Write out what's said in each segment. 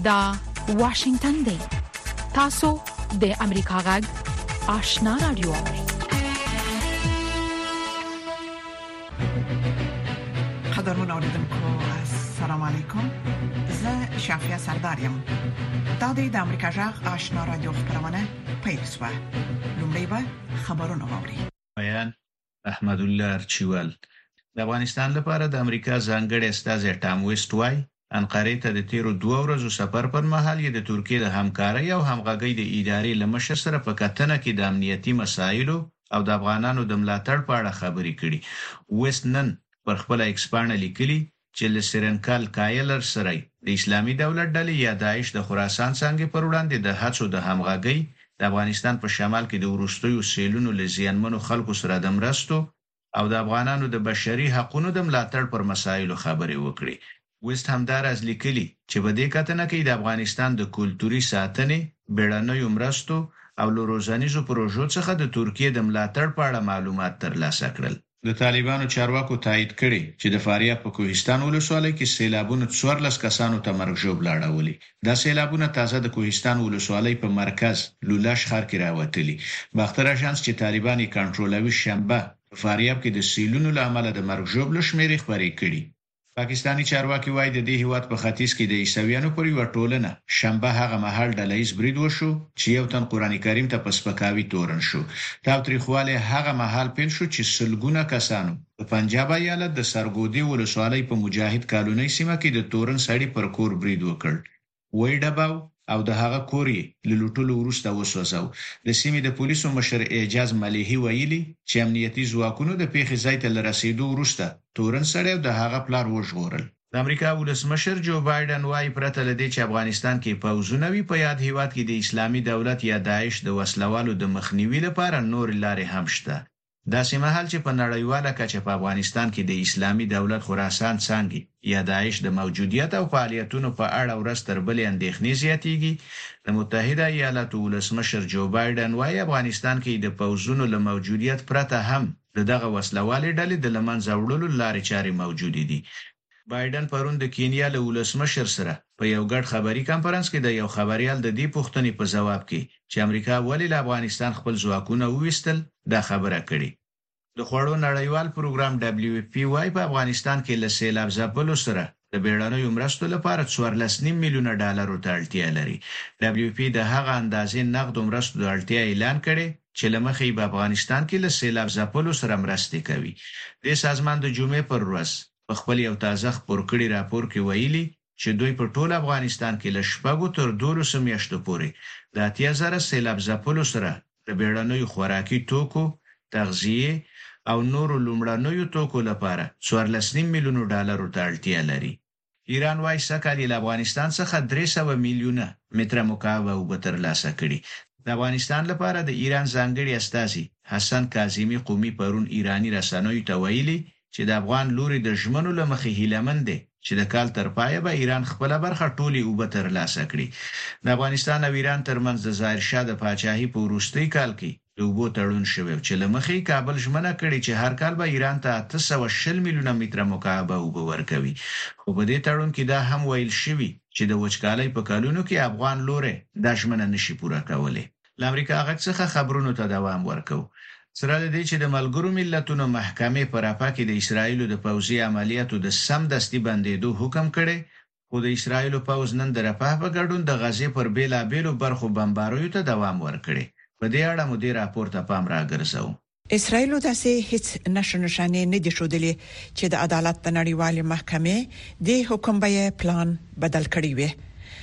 دا واشنگتن دی. تاسو د امریکا غږ آشنا رادیو. قدرمن اوریدونکو السلام علیکم. زه شافیا سردارم. دا د امریکا غږ آشنا رادیو خبرونه پیښه. لومړی به خبرونه واوري. بیان احمد الله ارچیوال. د افغانستان لپاره د امریکا ځانګړي استازی ټام ویسټ وای انقره ته د تیرو 2 ورځو سفر پر مهال یې د ترکیه د همکارۍ او همغږۍ د ادارې لمشر سره په کتنه کې د امنیتي مسایلو او د افغانانو د ملاتړ په اړه خبرې کړې. ویسټ نن پر خپل ایکس باندې لیکلي چې له سرنکال کایلر سره د اسلامي دولت ډلې یا داعش د خراسان څنګه پر وړاندې د هڅو د همغږۍ د افغانستان په شمال کې د وروستیو سیلونو لزیانمنو خلکو سره د مرستو او د افغانانو د بشري حقوقو د ملاتړ پر مسایلو خبرې وکړي. ویسټ همدارس لیکلي چې په دې کتنه کې د افغانستان د کلتوري ساتنې، بیړنیو مرستو او روزانیزو پروژو څخه د ترکیه د ملاتړ په اړه معلومات ترلاسه کړل. د طالبانو چارواکو تایید کړي چې د فاریاب په کوهستان ولسوالۍ کې سیلابونه 14 کسانو ته مرګ ژوبل اړولي. دا سیلابونه تازه د کوهستان ولسوالۍ په مرکز لولاش ښار کې راوتلي. باختر اژانس چې طالبان یې کنټرولوي شنبه په فاریاب کې د سیلونو لامل د مرګ ژوبل شمیرې خبرې کړي. پاکستانی چارواکي وایي د دې هیواد په ختیځ کې د عیسویانو پر یو ټولنه شنبه هغه مهال ډلهیز برید وشو چې یو تن قرآن کریم ته په سپکاوي تورن شو. تاوتریخواله هغه مهال پیل شو چې سلګونه کسانو په پنجاب ایالت د سرګودي ولسوالۍ په مجاهد کالونی سیمه کې د تورن سړی پر کور برید وکړ. وای ډباو او د هغه کوري له لوټلو وروسته وسوځاو. د سیمې د پولیسو مشر اعجاز مليحي ویلي چې امنیتي ځواکونو د پیښې ځای ته رسیدو وروسته تورن سړی د هغه پلار وژغورل. د امریکا ولسمشر جو بایدن وايي پرته لدې چې افغانستان کې پوځونه وي په یاد هیواد کې د اسلامي دولت یا داعش د وسلوالو د مخنیوي لپاره نور لارې هم شته. دا سمهال چې په نړیواله کچه په افغانستان کې د اسلامي دولت خراسان څنګه یا داعش د موجودیت او فعالیتونو په اړه ورځ تر بلې اندېښنې زیاتېږي. د متحده ایالاتو ولسمشر جو بایدن وايي افغانستان کې د پوځونو له موجودیت پرته هم دغه وسلوالې ډلې د لمنځه وړلو لارې چارې موجود دي. بایدن پرون د کینیا له ولسمشر سره په یو ګډ خبري کانفرنس کې د یو خبريال د دې پوښتنې په جواب کې چې امریکا ولې له افغانستان خپل ځواکونه وویستل دا خبره کړې. د خوړو نړیوال پروګرام WFP وايي په افغانستان کې له سیلاب ځپلو سره د بیړنیو مرستو لپاره 14.5 میلیونه ډالرو ته اړتیا لري. WFP د هغه اندازې نقد مرستو د اړتیا اعلان کړي چې لمخې په افغانستان کې له سیلاب ځپلو سره مرستې کوي. د سازمان د جمعې پر ورځ په خپل یو تازه خبر کړي راپور کې ویلي چې دوی په ټول افغانستان کې له شپږو تر 12 میاشتو پورې د 80,000 سیلاب ځپلو سره د بیړنیو خوراکي توکو، تغذیه او نورو لومړنیو توکو لپاره 14 میلیونه ډالرو ته اړتیا لري. ایران وايي سکهالی له افغانستان څخه 300 میلیونه متر مکعب اوبه ترلاسه کړي. د افغانستان لپاره د ایران ځانګړي استازي حسن کاظمی قومي پرون ایرانی رسنیو ته ویلي چې د افغان لوري د ژمنو لمخې هیلمند دي چې د کال تر پایه به ایران خپل برخه ټولي اوبه ترلاسه کړي. د افغانستان او ایران ترمنځ د ظاهر شاه د پاچاهي په وروستي کال کې د اوبو تړون شوی چې لمخې کابل ژمنه کړې چې هر کال به ایران ته 820 میلیونه متر مکعب اوبه ورکوي. خو په دې تړون کې دا هم ویل شوی چې د وچکالۍ په کلونو کې افغان لوري د ژمنه نشي پوره کولای. له امریکا غږ څخه خبرونو ته دوام ورکو. سره دې چې د ملګرو ملتونو محکمې پر اپا کې د اسرایلو د پوځي عملیاتو د سم دستي بندیدو حکم کړي، خو د اسرایلو پوځ نن د رفح په ګډون د غزې پر بیلابېلو برخو بمباریو ته دوام ورکړي. په دې اړه مو دې راپور ته پام راګرځو. اسرایل داسې هیڅ نشانه نه دي شودلې چې د عدالت د نړیوالې محکمې د حکم به پلان بدل کړی وي.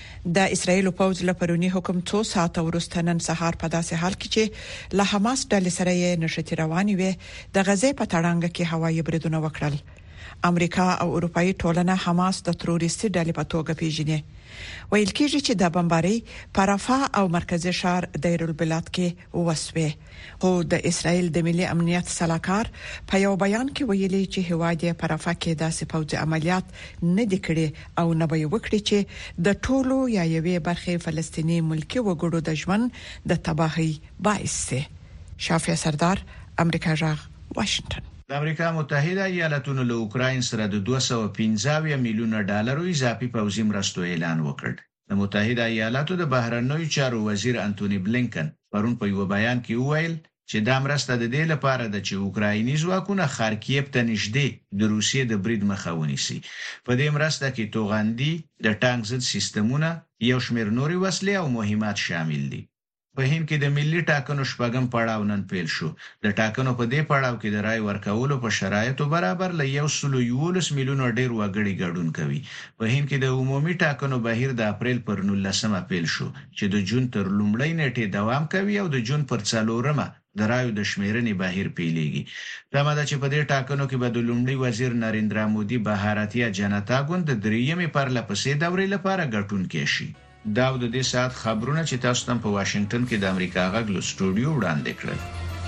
د اسرایل پوځ له پرونی حکم 2 ساعته وروسته نن سهار په داسې حال کې چې له حماس ډلې سره یې نشټي رواني وي د غزې په تړانګ کې هوایي بریدونه وکړل. امریکا او اروپאי ټولنه حماس د تروریستي ډلې په توګه پیژني. ویل کېږي چې د بمباري په رفح او مرکزی ښار دیر البلاد کې وسوي. خو د اسرایل د ملي امنیت صلاحکار په یو بیان کې ویلي چې هواد په رفح کې داسې پوځي عملیات نه دي کړي او نه به وکړي چې د ټولو یا یوې برخې فلسطینی ملکي وګړو د ژوند د تباہي باعث شي. شافیا سردار، امریکا غږ، واشنگټن. د امریکا متحده ایالاتونو له اوکراین سره د 215 میلیونه ډالرو اضافي پوځي مرستو اعلان وکړ. د متحده ایالاتو د بهرنیو چارو وزیر انټونی بلینکن پرون په یو بیان کې وویل چې دا مرسته د دې لپاره د چې اوکرایني ځواکونه خارکیف ته نږدې د روسیې د برید مخه ونیسي. په دې مرسته کې توغندي، د ټانک ضد سیستمونه، یو شمېر نوري وسلې او مهمات شامل دي. په هند کې د ملي ټاکنو شپږم پړاو نن پیل شو. د ټاکنو په دې پړاو کې د رای ورکولو په شرایطو برابر ل 111 میلیونه ډیر وګړي ګډون کوي. په هند کې د عمومي ټاکنو بهیر د اپریل پر 19مه پیل شو چې د جون تر لومړۍ نیټې دوام کوي او د جون پر 4مه د رایو د شمیرنې بهیر پیلېږي. دا ماده چې په دې ټاکنو کې به د لومړي وزیر نریندرا مودي بهارتیا جنتا ګوند د دریمې پرلپسې دورې لپاره ګټونکی شي. دا د دې ساعت خبرونه چې تاسو ته په واشنگټن کې د امریکا غږ له سټوډیو وړاندې کړل.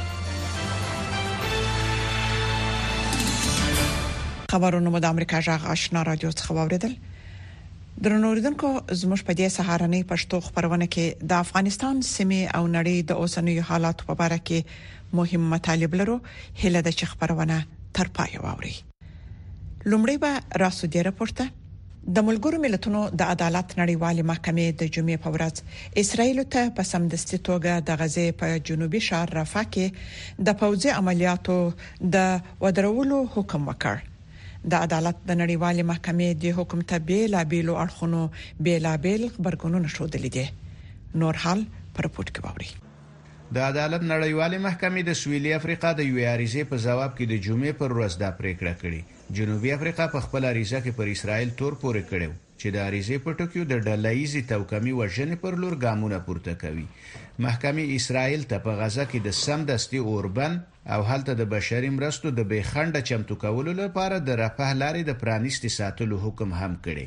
خبرونه مو د امریکا غږ آشنا رادیو څخه واوریدل. درنوریدونکو زموږ په دې سهارنۍ پښتو خبرونه کې د افغانستان سیمې او نړۍ د اوسنیو حالاتو په اړه کې مهم مطالب لرو. هله د خبرونه تر پای واوري. لومړی به راسو دی راپورته د ملګرو ملتونو د عدالت نړیوالې محکمې د جمعې په ورځ اسرائیل ته په سمدستي توګه د غزې په جنوبي ښار رفح کې د پوځي عملیاتو د ودرولو حکم وکړ. د عدالت د نړیوالې محکمې د حکم ته بیلابېلو اړخونو بیلابېل خبرګونونه شودلې دي. نور حال پر پورت کې باوري. د عدالت نړیوالې محکمې د سویلي افریقا د یو عریضې په جواب کې د جمعې پر ورځ دا پریکړه کړې. جنوبي افریقا په خپل عریضه کې پر اسرائیل تور پورې کړو چې د عریضې په ټکو د ډله‌ایزي توکمي وژنې پر لور ګامونه پورته کوي. محکمې اسرائیل ته په غزه کې د سمدستي اوربن او هلته د بشري مرستو د بېخنډه چمتو کولو لپاره د رفح لارې د پرانیستي ساتلو حکم هم کړي.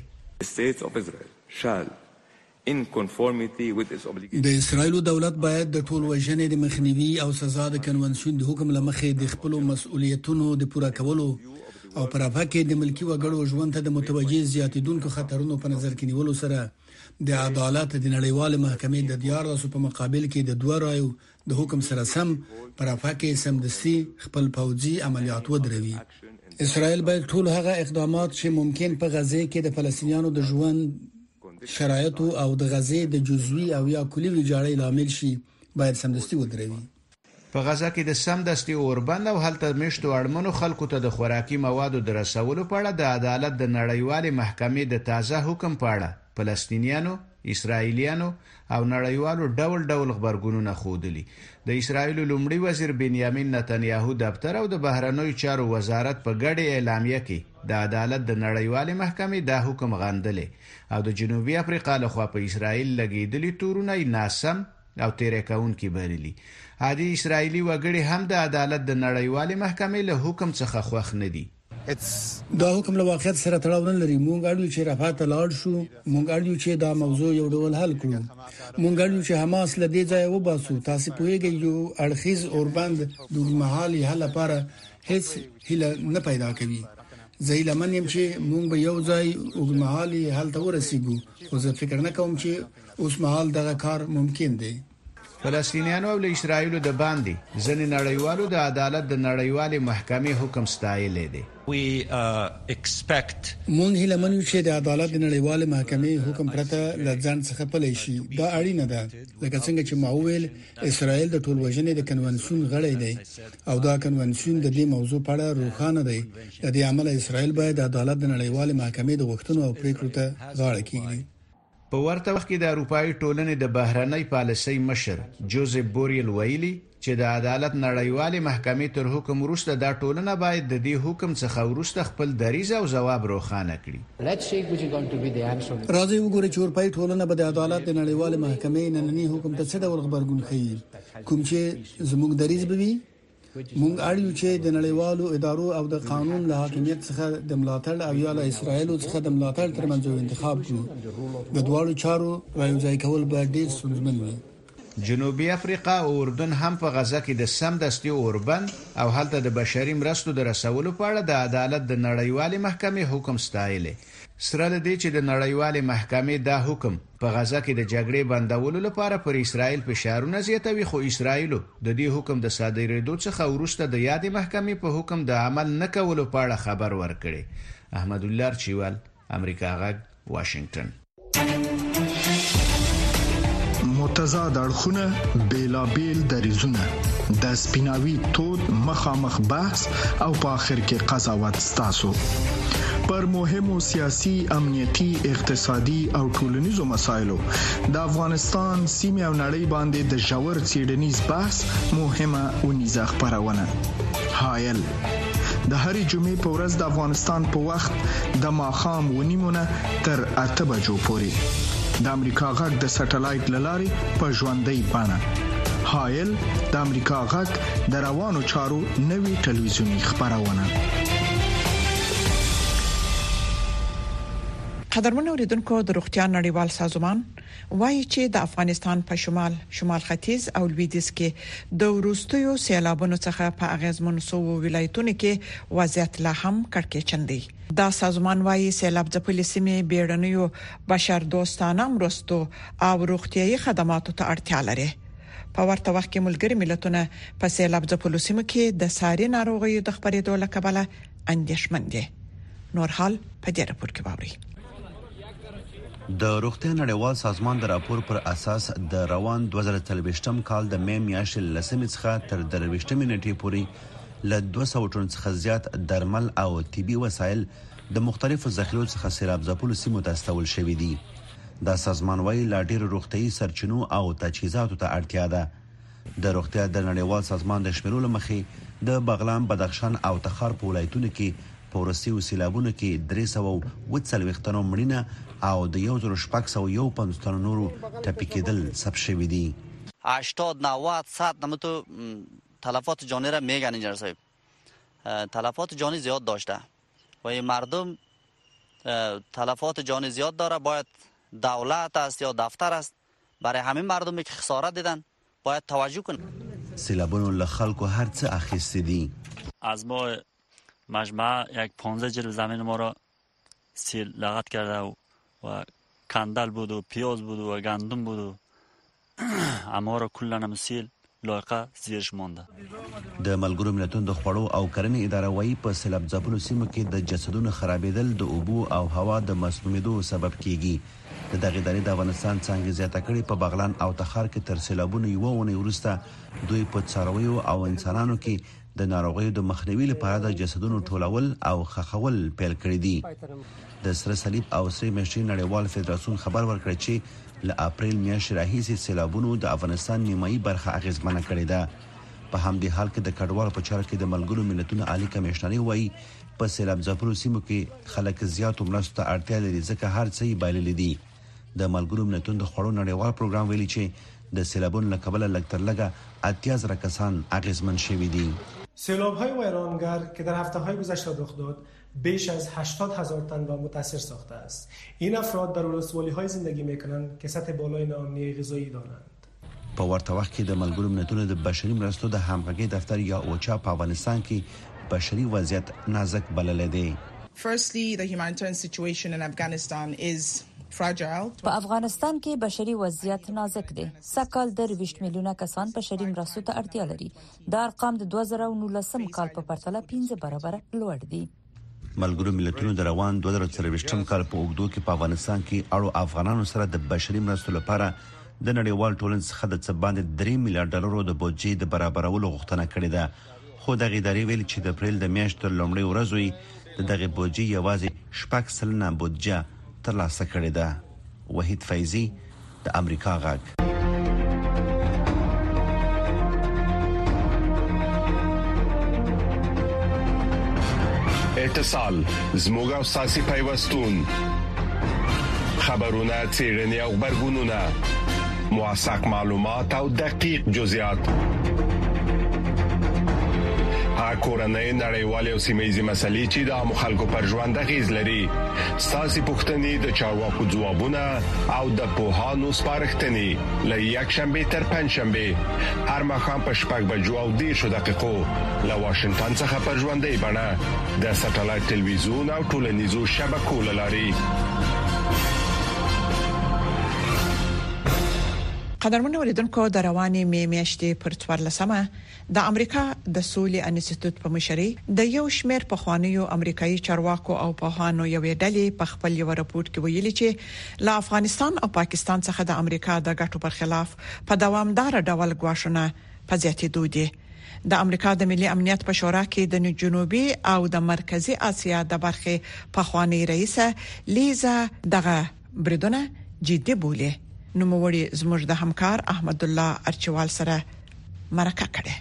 د اسرائیل دولت باید د ټول وژنې د مخنیوي او سزا د کنونسیون د حکم لمخې د خپل مسؤلیتونو د پوره کولو او پر رفح کې د ملکی وګړو ژوند ته د متوجه زیاتیدونکو خطرونو په نظر کې نیولو سره د عدالت د نړیوال محکمې د 14 په مقابل کې د 2 رایو د حکم سره سم پر رفح کې سمدستي خپل پوځي عملیات ودروي. اسرائیل باید ټول هغه اقدامات چې ممکن په غزه کې د فلسطینیانو د ژوند شرایط او د غزه د جزوي او یا کلي ویجاړۍ لامل شي باید سمدستي ودروي. په غزه کې د سمدستي اوربند او هلته مشتو اړمنو خلکو ته د خوراکي موادو د رسولو په اړه د عدالت د نړیوالې محکمې د تازه حکم په اړه فلسطینیانو، اسرائیلیانو او نړیوالو ډول خبرګونونه خودلی. د اسرائیل لومړي وزیر بنیامین نتنیاهو دفتر او د بهرنیو چارو وزارت په ګډه اعلامیه کې د عدالت د نړیوالې محکمې د حکم غندلې او د جنوبي افریقا لخوا په اسرائیل لګیدلي تورونه ناسم او تیرې کونکي بللي. عادي اسرائیلی وګړي هم د عدالت د نړیوالې محکمې له حکم څخه خوښ نه دي. دا حکم له واقعیت سره تړاو نه لري. مونږ اړیو چې رفح ته لاړ شو، مونږ اړیو چې دا موضوع یو ډول حل کړو، مونږ اړیو چې حماس له دې ځای وباسو. تاسو پوهیږئ یو اړخیز اوربند د محلي حل لپاره هیڅ هله نه پیدا کوي. زه لمن يم چې مونږ به یو ځای وګمحلي حل ته ورسیږو، خو زه فکر نه کوم چې اوس مهال دغه کار ممکن دی. فلسطینیانو او اسرائیل د باندې ځنې نړیوالو د عدالت د نړیوالې محکمې حکم ستایلې دي. مونږ هیله منو چې د عدالت د نړیوالې محکمې حکم پرته له ځان څخه پلي شي. دا اړینه ده لکه څنګه چې معول اسرائیل د ټول وژنې د کنونسیون غړی دی او دا کنونسیون د دې موضوع په اړه روښانه دی. د دې عمل اسرائیل باید د عدالت د نړیوالې محکمې د غوښتنو او پریکړو ته غاړه کېږدي. په ورته وخت کې د اروپאי ټولنې د بهرنۍ پالیسۍ مشر جوزف بوریل ویلي چې د عدالت نړیوالې محکمې تر حکم وروسته دا ټولنه باید د دې حکم څخه وروسته خپل دریځ او ځواب روښانه کړي. راځي وګورئ چې اروپאי ټولنه به د عدالت د نړیوالې محکمې نننی حکم ته څه ډول خبرګون ښیي. کوم چې زموږ دریځ به وي. مونږ اړیو چې د نړیوالو ادارو او د قانون له حاکمیت څخه د ملاتړ او یا له اسرائیل څخه د ملاتړ ترمنځ انتخاب کړو. د دوه چارو رايوځای کول به ډیر ستونزمن وي. جنوبي افریقا او اردن هم په غزه کې د سمدستي اوربند او هلته د بشري مرستو د رسولو په اړه د عدالت د نړیوالې محکمې حکم ستایلې. سره د دې چې د نړیوالې محکمې دا حکم په غزه کې د جګړې بندولو لپاره پر اسرائیل فشارونه زیاتوي، خو اسرائیل د دې حکم د صادرېدو څخه وروسته د یادې محکمې په حکم د عمل نه کولو په اړه خبر ورکړي. احمد الله چوال، امریکا غږ، واشنگټن. متضاد اړخونه بیلابیل دریزونه د سپیناوي تود مخامخ بحث او په اخر کې قضاوت ستاسو پر مهمو سیاسي امنیتي اقتصادي او ټولنیزو مسایلو د افغانستان سیمه او نړۍ باندې د ژور څېړنیز بحث مهمه ونیزه خبرونه حایل د هرې جمعې په ورځ د افغانستان په وخت د ماښام ونیمونه تر 8 بجو پورې د امریکا غږ د سټلایټ لارې په ژوندۍ بڼه حایل د امریکا غږ د روانو چارو نوي ټلویزیونی خبرونه قدرمن اوریدونکو د روغتیا نړیوال سازمان وایي چې د افغانستان په شمال ختیځ او لویدیځ کې د وروستیو سیلابونو څخه په اغیزمن سو ولایتونو کې وضعیت لا هم کړکېچن دی. دا سازمان وایي سیلاب ځپلې سیمې بیړنیو بشر دوستانه مرستو او روغتيایي خدماتو ته اړتیا لري. په ورته وخت کې ملګری ملتونه په سیلاب ځپلو سیمو کې د ساري ناروغیو د خبرېدو لکبله اندېښمن دي. نور حال په دې راپور کې باوري. د روغتیا نړیوال سازمان د راپور پر اساس د روان 2023م کال د مې میاشتې لسمې څخه تر 23مې نیټې پورې له 200 ټن څخه زیات درمل او طبي وسایل د مختلفو ذخیرو څخه سیلاب ځپلو سیمو ته استول شوي دي. دا سازمان وايي لا ډېر روغتيایي سرچینو او تجهیزاتو ته اړتیا ده. د روغتیا د نړیوال سازمان د شمیرو لمخې د بغلان، بدخشان او تخار په ولایتونو کې په ورسیو سیلابونو کې 340 تنو مړینه او د 1651 تنو نورو ټپي کېدل ثبت شوي دي. 80-90 نمتو تلفات جانی را میگن اینجا صاحب تلفات جانی زیاد داشته و این مردم تلفات جانی زیاد داره. باید دولت است یا دفتر است برای همین مردمی که خسارت دیدن باید توجه کنه. سیلابونو له خلکو هر څه اخیسته دي. از ما مجمع یک 15 جلو زمین ما را سیل لغت کرده و کندل بود و پیاز بود و گندم بود و اما را کلن سیل لایقه زیرش مانده. د ملګرو ملتونو د خوړو او کرنې اداره وايي په سیلاب ځپلو سیمو کې د جسدونو خرابېدل د اوبو او هوا د مسمومیدو سبب کیږي. د دغه ادارې د افغانستان څنګه زیاته کړي په بغلان او تخار کې تر سیلابونو یو ونې ورسته دوی په څارویو او انسانانو کې د ناروغیو د مخنیوي لپاره د جسدونو ټولول او خخول پیل کړی دي. د سره صلیب او سره مشري نړیوال فدراسیون خبر ورکړ چې له اپریل میاشتې راهیسې سیلابونو د افغانستان نیمایي برخه اغیزمنه کړې ده. په همدې حال کې د کډوالو په چارو کې د ملګرو ملتونو عالی کمشنري وایي په سیلاب ځپلو سیمو کې خلک زیاتو مرستو ته اړتیا لري ځکه هر څه یې بایللي دي. د ملګرو ملتونو د خوړو نړیوال پروګرام ویلي چې د سیلابونو له کبله لږ تر لږه 80 کسان اغیزمن شوي دي. سیلاب‌های ویرانگر که در هفته‌های گذشته رخ داد بیش از 80,000 تن را متاثر ساخته است. این افراد در ولسوالی‌های زندگی می‌کنند که سطح بالای ناامنی غذایی دارند. په ورته وخت کې د ملګرو ملتونو د بشري مرستو د همغږي دفتر یا اوچا په افغانستان کې بشري وضعیت نازک بلل دی. Firstly, the humanitarian situation in Afghanistan is fragile. په افغانستان کې بشري وضعیت نازک دی. سکهال د 20 میلیونه کسان بشري مرستو ته اړتیا لري. دا ارقام د 2019 کال په پرتله 15 برابر لوړ دي. ملګرو ملتونو د روان 2023م کال په اوږدو کې په افغانستان کې اړو افغانانو سره د بشري مرستو لپاره د نړیوال ټولنې څخه د څه باندې 3 میلیارډ ډالرو د بودجې د برابرولو غوښتنه کړې ده. خو دغه ادارې ویلي چې د اپریل د میاشتې تر لومړۍ ورځې د دغه بودجې یوازې 6% بودجه ترلاسه کړې ده. وحید فیضی د امریکا غږ. اتصال زموږ او ساسي پیوستون خبرونه چیرنی او خبرګونونه موثق معلومات او دقیق جزئیات کورنۍ نړیوالې او سیمه‌یزې مسلې چې د عامو خلکو پر ژوند اغیز لري ساسي پوښتنې د چارواکو ځوابونه او د پوهانو سپارښتنې له یک شنبه تر پنځشنبه هر مخام په 6 بجو او 10 دقیقو له واشنگټن څخه پر ژوندۍ بڼه د ساتلایت ټلویزیون او ټولنیزو شبکو لاري. قدرمن اوریدونکو د رواني میاشتې پر 14مه د امریکا د سولې انسټیټیوټ په مشرۍ د یو شمېر پخوانیو امریکایي چارواکو او پوهانو یوې ډلې په خپل یو راپور کې ویلي چې له افغانستان او پاکستان څخه د امریکا د ګټو پر خلاف په دوامدار ډول غواښونه په زیاتېدو دي. د امریکا د ملي امنیت په شورا کې د جنوبي او د مرکزی اسیا د برخې پخوانی رئیس لیزا دغه بریدونه جدي بولي. نو موړي زموږ د همکار احمد الله ارچوال سره مرکه کړه.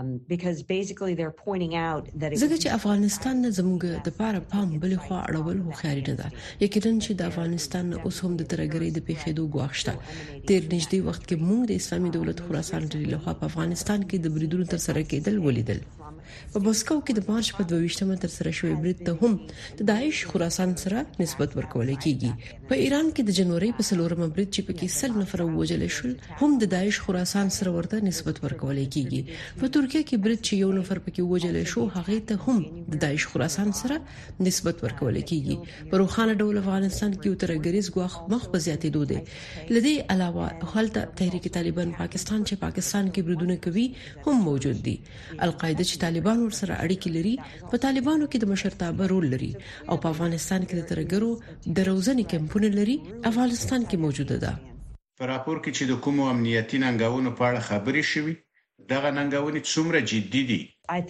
زګه چې افغانستان زموږ د پاره پام بل خو اړول خو خاري نه ده. یقینا چې د افغانستان اوس هم د ترګری د پیښېدو غواښته. تیر نږدې وخت کې موږ د اسلامي دولت خراسان ډلې له خوا په افغانستان کې د بریدونو تر سره کېدل ولیدل. په مسکو کې د مارچ په 22مه تر سره شوی برید ته هم د داعش خراسان سره نسبت ورکول کیږي. په ایران کې د جنوري په 4مه برید چې پکې 100 نفر وژل شول هم د داعش خراسان سره ورته نسبت ورکول کیږي. په ترکیه کې برید چې یو نفر پکې وژل شو هغه ته هم د داعش خراسان سره نسبت ورکول کیږي. په روخانه ډول افغانستان کې وترګریز غواخ مخ په زیاتېدو دي. لدی علاوه حالت تحریک طالبان پاکستان چې پاکستان کې بریدونه کوي هم موجود دي. القاعده چې طالبان ورسره اړیکې لري په طالبانو کې د مشرتابه رول لري او په افغانستان کې د ترګرو د روزنې کمپونه لري افغانستان کې موجوده ده. په راپور کې چې د کومو امنیتي ننګونو په اړه خبرې شوې دغه ننګونې څومره جدي دي.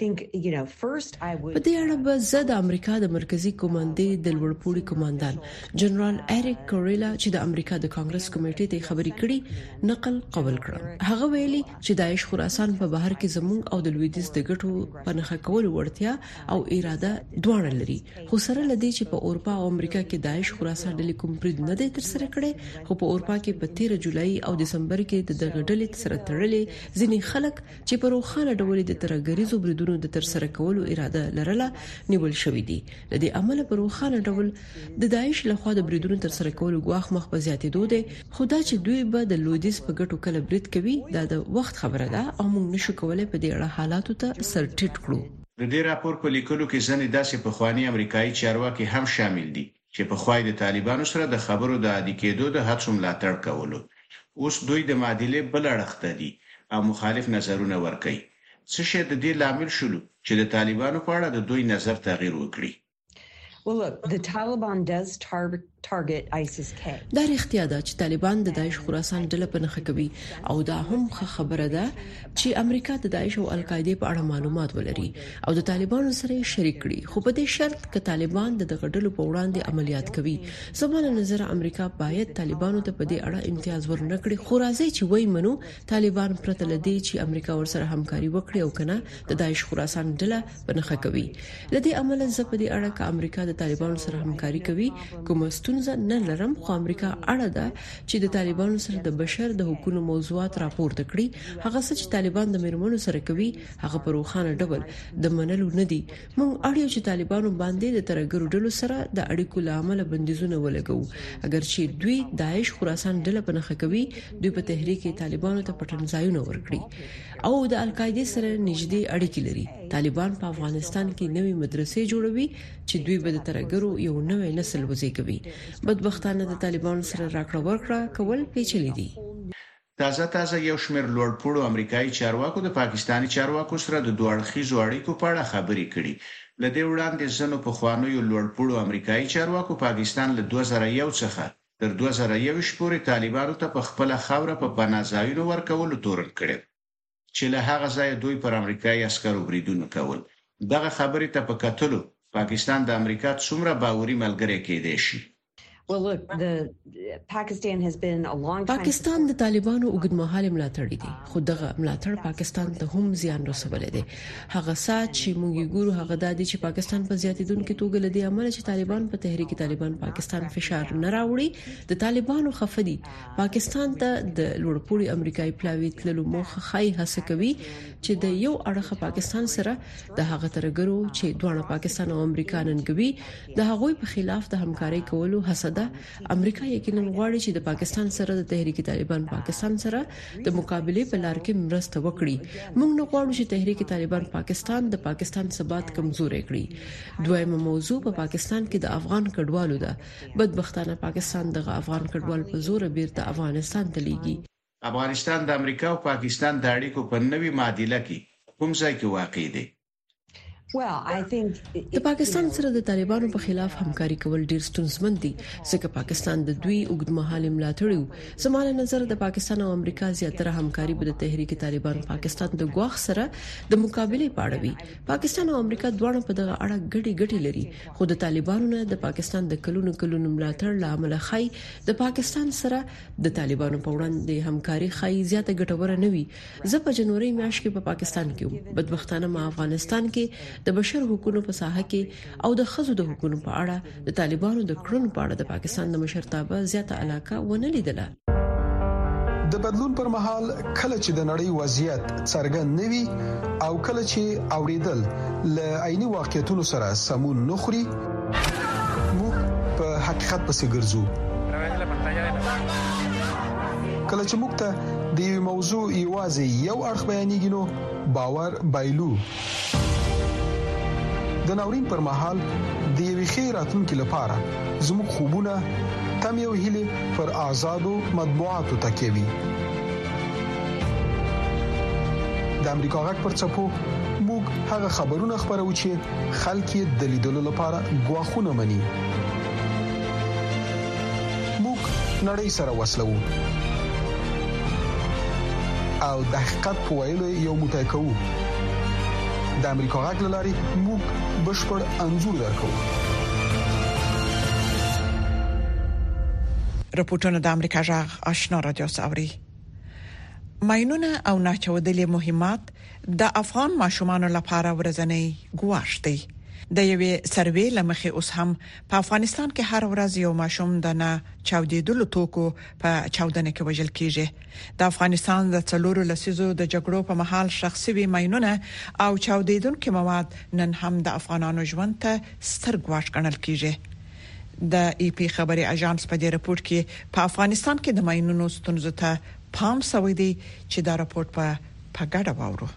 په دې اړه به زه د امریکا د مرکزی کمانډې د لوړپوړي کمانډان جنرال اریک کوریلا چې د امریکا د کانګرس کمیټې ته خبرې کړي نقل قبول کړ. هغه ویلي چې داعش خراسان په بهر کې زموږ او د لویدیځ د ګټو په نخښه کول ورتیا او اراده دواړه لري. خو سره لدی چې په اروپا او امریکا کې داعش خراسان ډلې کوم برید نه دی تر سره کړي. خو په اروپا کې په 13 جولای او دسمبر کې د دغه ډلې سره تړلې ځینې خلک چې په روخانه ډول د ترګریزو بریدونو د تر سره کولو اراده لرله نیول شوې دي. لدی عمل په روخانه ډول د داعش لخوا د بریدونو تر سره کولو غواخ مخ په زیاتېدو دي. خدا چې دوی به د لویدیځ په ګټو کله برید کوي دا د وخت خبره ده او موږ نشو کولای په دې اړه حالاتو ته سر ټیټ کړو. د دې راپور په لیکلو کې ځنې داسې پخوانی امریکایي چارواکي هم شامل دي چې په خوای د طالبانو سره د خبرو د عادي کېدو د هڅو ملاتړ کولو. اوس دوی د معادلې بل اړخ دي او مخالف نظرونه ورکوي. څه شي د دې لامل شول چې د طالبانو په اړه د دوی نظر تغییر وکړي؟ دا اختیار ده چې طالبان د داعش خراسان ډله په نخښه کوي او دا هم خبره ده چې امریکا د داعش او القاعده په اړه معلومات ولري او د طالبانو سره شریک کړي. خو په دې شرط چې طالبان د غډلو په وړاندې عملیات کوي. زموږ نظر امریکا باید طالبانو ته په دې اړه امتیاز ورنکړي. خو راځي چې وای منو طالبان پرته لدی چې امریکا ورسره همکاري وکړي او کنه د داعش خراسان ډله په نخښه کوي. لدی عمل ز په دې اړه چې امریکا د طالبانو سره همکاري کوي کوم ستونزه نه لرم. خو امریکا اړه ده چې د طالبانو سره د بشر د حقوقو موضوعات راپورته کړي. هغه څه چې طالبان د میرمنو سره کوي هغه په روخانه ډول د منلو نه دي. موږ اړیو چې طالبانو باندې د ترګرو ډلو سره د اړیکو لامل بندیزونه ولګو. اگر چې دوی داعش خراسان ډله په نخښه کوي دوی په تحریک طالبانو ته پټنځایونه ورکړي او د القاعده سره نږدې اړیکې لري. طالبان په افغانستان کې نوې مدرسې جوړوي چې دوی به د ترګرو یو نوې نسل وزېږوي. بدبختانه د طالبانو سره راکړه ورکړه کول پیچلي دي. تازه یو شمېر لوړپوړو امریکایي چارواکو د پاکستاني چارواکو سره د دوه اړخیزو اړیکو په اړه خبرې کړي. لدې وړاندې ځنو په خوانیو لوړپوړو امریکایي چارواکو پاکستان له 2001 څخه تر 2021 پورې طالبانو ته په خپل خاوره په پناهځایونو ورکولو تورن کړي چې له هغه ځای دوی پر امریکایي عسکرو بریدونه کول. دغه خبرې ته په کتلو پاکستان د امریکا څومره باوري ملګری کېدای شي؟ پاکستان د طالبانو اوږدمهاله ملاتړ دي. خو دغه ملاتړ پاکستان ته هم زیان رسولی دی. هغه سات چې موږ ګورو هغه د دې چې پاکستان په زیاتیدونکو توګه لدی عمل چې طالبان په تحریک طالبان پاکستان فشار نه راوړي. د طالبانو خفدي پاکستان ته د لوړپوړي امریکایي پلاوی تللو موخه خای هڅه کوي چې د یو اړخ پاکستان سره د هغه ترګرو چې دوه پاکستان او امریکا ننګوي د هغوی په خلاف د همکاري کولو هڅه امریکا یقینا غواړي چې د پاکستان سره د تحریک طالبان پاکستان سره د مقابله په لار کې مرسته وکړي. موږ نه غواړو چې تحریک طالبان پاکستان د پاکستان ثبات کمزوري کړي. دویمه موضوع په پاکستان کې د افغان کډوالو ده. بدبختانه پاکستان د افغان کډوال په زور بیرته افغانستان ته لیږي. افغانستان د امریکا او پاکستان د اړیکو په نوي معادله کې کوم ځای کې واقع دی؟ د پاکستان سره د طالبانو په خلاف همکاري کول ډیر ستونزمن دي ځکه پاکستان د دوی اوږدمهاله ملاتړ زموږ نظر د پاکستان او امریکا زیاتره همکاري به د تحریک طالبان پاکستان د ګواښ سره د مقابله پاړه وي. پاکستان او امریکا دواړه په دغه اړه ګډي لري خو د طالبانو نه د پاکستان د کلونو ملاتړ لامل خای د پاکستان سره د طالبانو په وړاندې همکاري خای زیاته ګټوره نه وي. زه په جنوري میاشت کې په پاکستان کې بدبختانه ما افغانستان کې د بشر حقوقو په ساحه کې او د خزو د حقوقو په اړه د طالبانو د کړنو په اړه د پاکستان د مشرتابه زیاته علاقه ونه لیدله. د بدلون پر مهال کله چې د نړۍ وضعیت څرګند نوي او کله چې اوریدل ل عیني واقعیتونو سره سمون نخري موږ په حقیقت پسې ګرځو. کله چې موږ ته د موضوع یوازې یو اړخ بیانېږي نو باور بایلو. د ناورین پر مهال د یوې خیراتونکو لپاره زموږ خوبونه تم یو هیله پر آزادو مطبوعاتو تکیوي. د امریکا غږ پر چپو موږ هغه خبرونه خبرو چې خلک یې د لیدلو لپاره غواخونه مني. موږ نړۍ سره وسلو او د حقیقت په ویلو یو متای کوو. د امریکا غږ لاري موږ بشپړ انزور درکو. رپورټونه د امریکا غږ آشنا رادیو ساوري. ماينونه او ناچودلې مهمات د افغان ماشومانو لپاره ورځنی ګواښ دی. د یوې سروې لمخې اوس هم په افغانستان کې هر ورځ یو ماشوم د نه چاودېدلو توکو په چاودنه کې وژل کیږي. د افغانستان د څلورو لسیزو د جګړو په محل شخصي ماينونه او چاودېدونکو مواد نن هم د افغانانو ژوند ته ستر ګواښ ګڼل کیږي. د ای پی خبري اژانس په دې راپور کې په افغانستان کې د ماينونو ستونزو ته پام شوی دی چې دا راپور په ګډه واورو.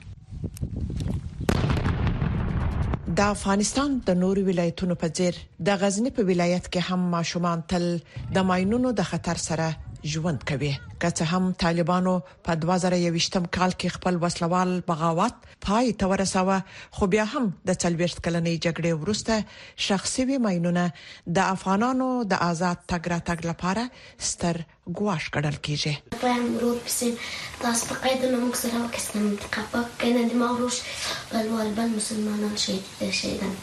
د افغانستان د نورو ولایتونو په څیر د غزنی په ولایت کې هم ماشومان تل د ماينونو د خطر سره ژوند کوي. که څه هم طالبانو په 2021م کال کې خپل وسلوال بغاوت پای ته ورساوه خو بیا هم د 40 کلنې جګړې وروسته شخصي ماينونه د افغانانو د آزاد تګ راتګ لپاره ستر ګواښ ګڼل کیږي. په مرور پسې تاسو په قاعده نو موږ سره وکړم منطقه کنه د ماوروش بل مسلمانان شهیدان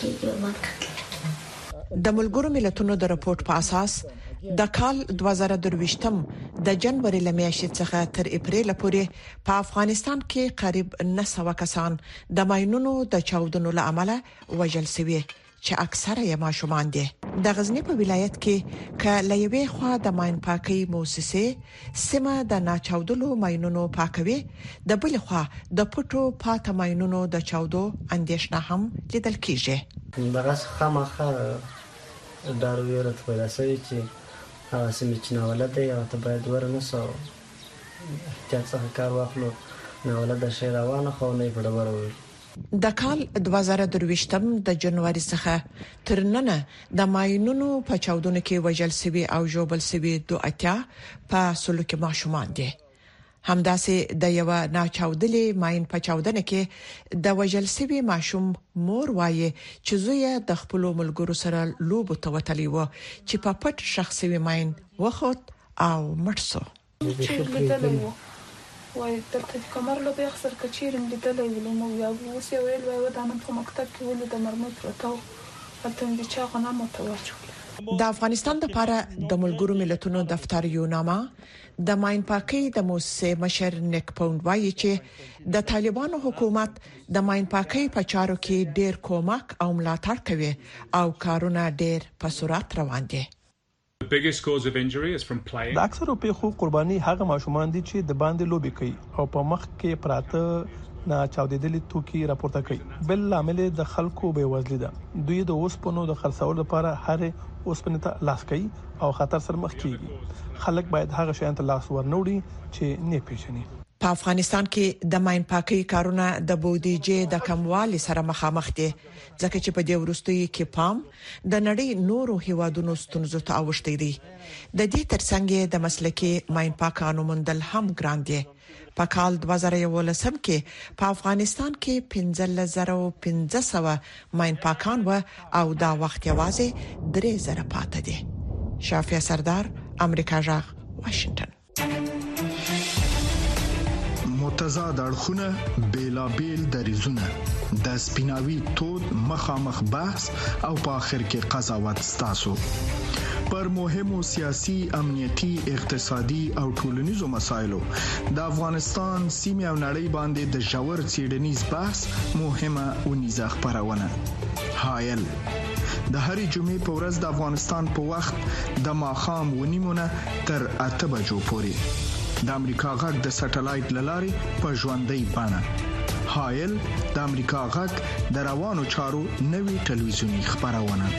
کیږي. د ملګرو ملتونو د راپور په اساس د کال 2023م د جنوري لمیاشتې څخه تر اپریل پورې په افغانستان کې قریب 900 کسان د ماينونو د چاودنو لامل وژل شوي چې اکثره یې ماشومان دي. د غزنی په ولایت کې ک لېوي خوا د ماين پاکي مؤسسه سیمه د ناچاودلو ماينونو پاکوي، د بل خوا د پټو پات ماينونو د چاودو اندیشنه هم لیدل کیږي. دغه خامخا دار ویرت پیدا شوی چې هغه سیمه چې ناولده یا ته باید ورنسو احتیاط څخه کار واخلو. ناولده شي روانه خو نه پړبره. د کال 2023م د جنوري څخه تر نن د ماينونو په چاودنو کې وژل شوی او جوبل شوی 2 په سلوک ماشومان دي. همداسې د یو ناچاودلې ماين په چاودنه کې د وژل شوی ماشوم مور وایي چې زوی د خپل ملګرو سره لوب توتلی و چې په پټ شخصي ماين وخت او مرسو. وای دلته کومر له به اکثر کچیرم لیدلې ولنو یا اوس یو ویل وای د نن په مکتب کې ولې د مرمت پروتو هلته دې چا غنا متوجه. د افغانستان لپاره د ملګرو ملتونو دفتر یو نامه د ماين پاکي د موسسه مشر نیک پوند وایي چې د طالبانو حکومت د ماين پاکي په چارو کې ډېر کومک او ملاتړ کوي او کارونه ډېر په سرعت روان دي. د اکثرو پیښو قرباني هغه ماشومان دي چې د باندې لوبي کوي او په مخ کې پراته نه چاودېدلې توکي راپورته کوي. بل عامل د خلکو بې وزلي ده. دوی د اوسپنو د خرڅولو لپاره هر اوسپنې ته لاس کوي او خطر سره مخ کیږي. خلک باید هغه شیان ته لاس ورنوړي چې نه پیژني. په افغانستان کې د ماین پاکي کارونه د بودیجې د کموالي سره مخامخ دي ځکه چې په دې وروستیو کې پام د نړۍ نورو هیوادونو ستونزو ته اوښتي دي. د دې ترڅنګ د مسلکي ماین پاکانو موندل هم ګران دي. په کال 2011 کې په افغانستان کې 15500 ماین پاکان و او دا وخت یوازې 3000 پاتې دي. شافیا سردار، امریکا جغ، واشنگټن. متضاد اړخونه بیلابیل دریزونه د سپیناوي تود مخامخ بحث او په اخر کې قضاوت ستاسو پر مهمو سیاسي، امنیتي، اقتصادي او ټولنیزو مسایلو د افغانستان سیمه او نړۍ باندې د ژور څېړنیز بحث مهمه ونیزه خبرونه. هایل د هرې جمعې په ورځ د افغانستان په وخت د ماښام ونیمونه تر 8 بجو پورې د امریکا غږ د سټلایټ لارې په ژوندۍ بڼه. هایل د امریکا غږ د روانو چارو نوي ټلویزیونی خبرونه.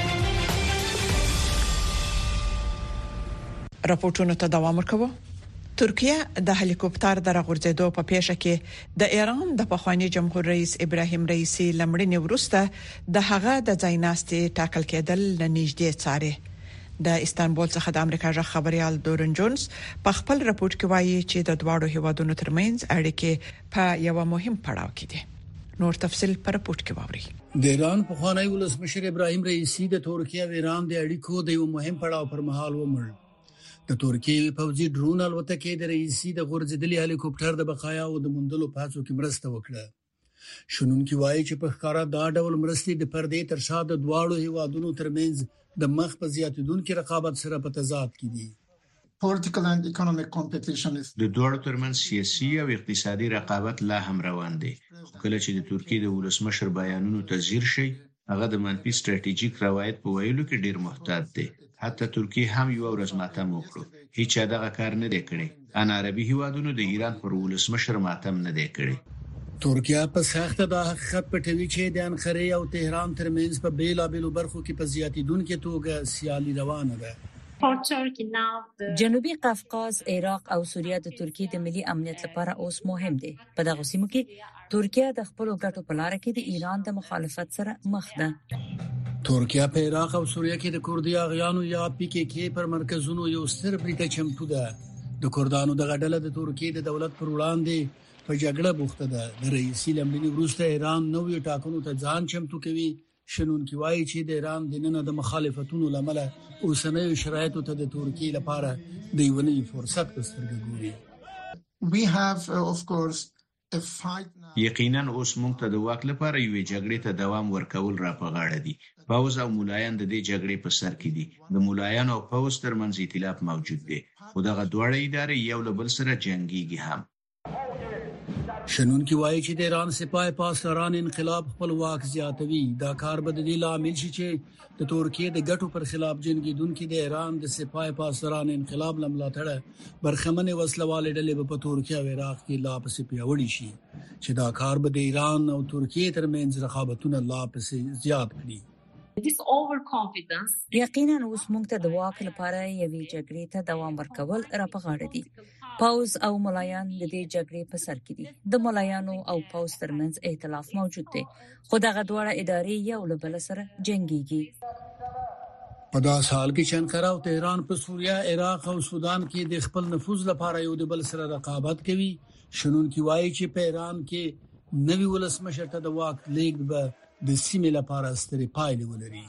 راپورټونه ته دوام ورکوي. ترکیه د هلیکوپټر د راغورځېدو په پیښه کې د ایران د پخوانی جمهور رئیس ابراهیم رئیسی لمړنی ورسته د هغه د ځایناستي ټاکل کېدل لنیږدې څاري. د استانبول څخه د امریکا ژغ خبريال دورن جونز په خپل راپورټ کې وایي چې د دواړو هیوادونو ترمنځ اړیکې په یو مهم پړاو کې دي. نور تفصيل په راپورټ کې ووري. د ایران پخوانی ولسمشر ابراهیم رئیسی د ترکیه او ایران د اړیکو د یو مهم پړاو پر مهال ومړ. د ترکیه پوځي ډرون الوتکې د رئیسی د غورځېدلي هلیکوپټر د بقایاو د موندلو په هڅو کې مرسته وکړه. شنونکي وایي چې په ښکارا دا ډول مرستې د پردې تر شا د دواړو هیوادونو ترمنځ د مخ په زیاتیدونکو رقابت سره په تضاد کې دي. د دوړو ترمنځ سیاسي او اقتصادي رقابت لا هم روان دي. کله چې د ترکیه د ولسمشر بیانونو ته ځیر شي، هغه د منفي ستراتیژیک روایت په ویلو کې ډیر محتاط دي. حتی ترکیه هم یو ورځ ماتم وکړو. هیڅ دغه کار نه دی کړی. ان عربي هیوادونو د ایران پر ولسمشر ماتم نه دی کړی. ترکیه په سخت د حقیقت پټوي چې د انقره او تهران ترمنځ په بیلابیلو برخو کې په زیاتیدونکو توګه سیالي روانه ده. جنوبي قفقاز، عراق او سوریه د ترکیه د ملي امنیت لپاره اوس مهم دي. په دغه سیمو کې ترکیه د خپل ګټو په لار کې د ایران د مخالفت سره مخ ده. ترکیه په عراق او سوریه کې د کوردي اغیانو یا PKK پر مرکزونو یو ستر بریټ چمتو ده. د کوردانو د غډله د ترکیه د دولت پر وړاندې په جګړه بوخته ده. د رئیسی لمړني وروسته ایران نوې ټاکنو ته ځان چمتو کوي. شنونکي وایي چې د ایران د نن د مخالفتونو لامل اوسنۍ شرایطو ته د ترکیه لپاره د یو نوي فرصت په سترګه ګوري. یقینا اوس موږ ته د واک لپاره یو جګړې ته دوام ورکول را په غاړه دي. پوز او مولایان د دې جګړې په سر کې دي. د مولایان او پوز ترمنځ ائتلاف موجود دی، خو دغه دواړه ادارې یو له بل سره جنگيږي هم. شنونکي وایي چې د ایران سپاه پاسداران انقلاب خپل واک زیاتوي. دا کار به د دې لامل شي چې د ترکیه د ګټو پر خلاف جنگیدونکو د ایران د سپاه پاسداران انقلاب لملاتړ برخمنه وسلواله ډلې په ترکیه او عراق کې لا پسې پیوړی شي چې دا کار به د ایران او ترکیه ترمنځ رقابتونه لا پسې زیات کړي. یقینا اوس موږ ته د واک لپاره یوې جګړې ته دوام ورکول را په غاړه دي. پوز او ملایان د دې جګړې په سر کې دي. د ملایانو او پوز ترمنځ ائتلاف موجود دی، خو دغه دواړه ادارې یو له بل سره جنگيږي. په داس حال کې چې انقره او تهران په سوریه، عراق او سودان کې د خپل نفوذ لپاره یو د بل سره رقابت کوي، شنونکي وایي چې په ایران کې نوی ولسمشر ته د واک لیږد به د سیمې لپاره سترې پایلې ولري.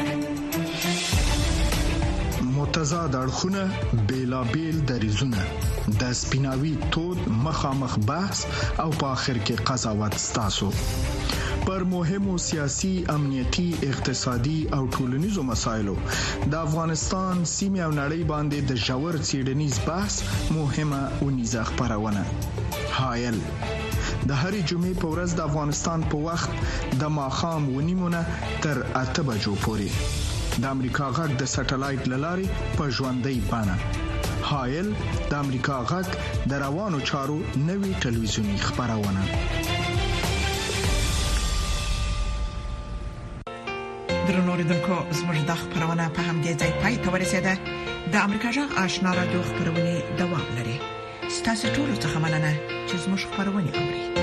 متضاد اړخونه بیلابیل دریزونه د سپیناوي تود مخامخ بحث او په اخر کې قضاوت ستاسو پر مهمو سیاسي، امنیتي، اقتصادي او ټولنیزو مسایلو د افغانستان سیمه او نړۍ باندې د ژور څېړنیز بحث مهمه ونیزه خبرونه. هایل د هرې جمعې په ورځ د افغانستان په وخت د ماښام ونیمونه تر 8 بجو پورې د امریکا غږ د سټلایټ لارې په ژوندۍ بڼه. هایل د امریکا غږ د روانو چارو نوي ټلویزیونی خبرونه. درنو ریدونکو، زموږ د خبرونه په همدې ځای پای ته ورسیده. د امریکا غږ آشنا رادیو خبرونه دوام لري. ستاسو ټول څه مننه چې زموږ خبرونه اوري.